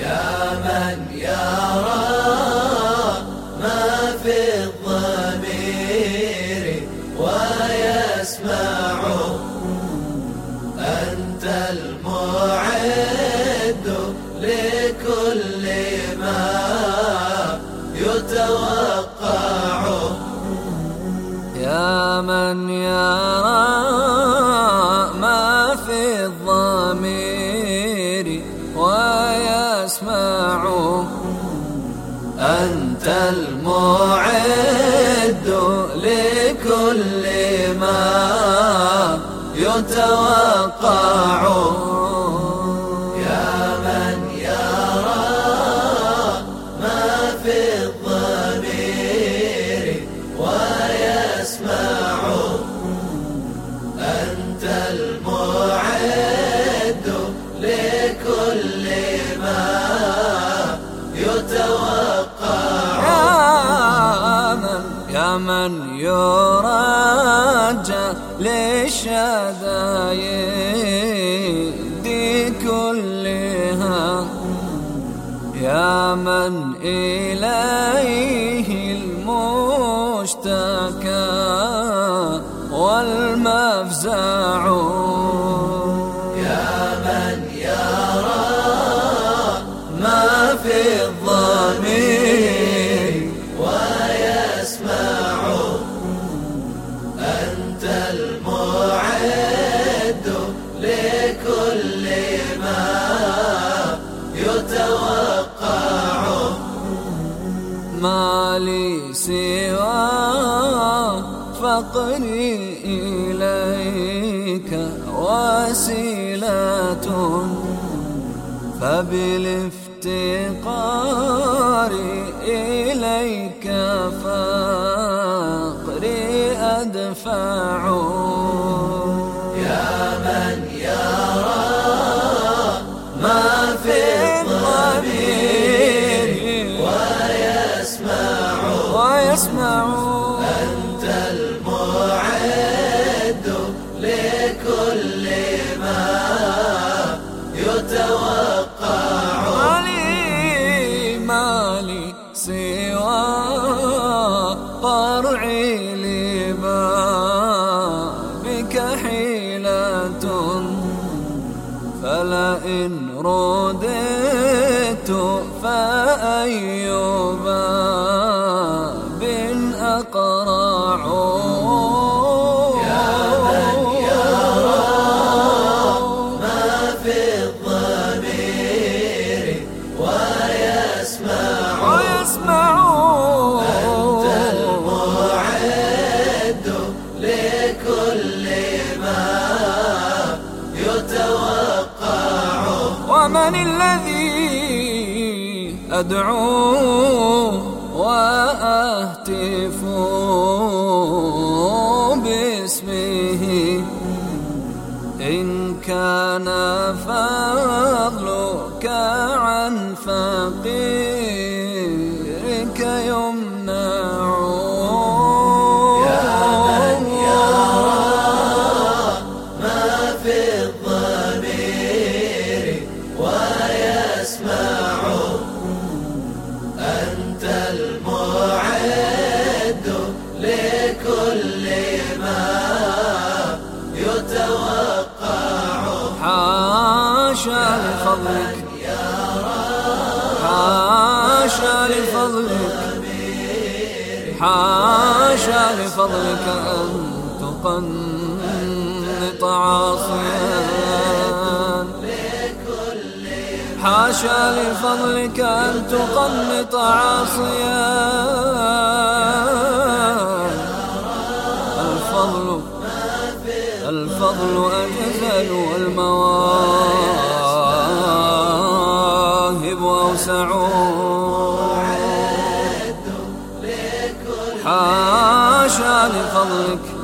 من يرى ما في الضمير ويسمعه، أنت المعد لكل ما يتوقعه. يا من يرى ما في الضمير ويسمعه، أنت المعد لكل ما يتوقعه. يا من يرى ما في الضمير ويسمعه، أنت المعد لكل ما يتوقع. يا من يرجى للشدائد كلها، يا من إليه المشتكى والمفزع. يا من يرى ما في الضمير ويسمعه، أنت المعد لكل ما يتوقعه. ما لي سوى فقري إليك وسيلة، فبالافتقار إليك فقري أدفع. يا من يرى ما في الضمير ويسمعه، أنت المعد لكل ما يتوقع. مالي سوى قرعي لبابك حيلة، فلئن رددت فأي باب أقرع. يا من يرى ما في الضمير ويسمعه، أنت المعد لكل ما يتوقع. ومن الذي أدعوه وأهتف باسمه، إن كان فضلك عن فقيرك يمنع. يا من يرى ما في الضمير ويسمعه، أنت المعد لكل ما يتوقع. حاشا لفضلك، حاشا لفضلك، حاشا لفضلك أن تقنط عاصيا، حاشا لفضلك أن تقنط عاصيا. الفضل أجزل والمواهب أوسع، حاشا لفضلك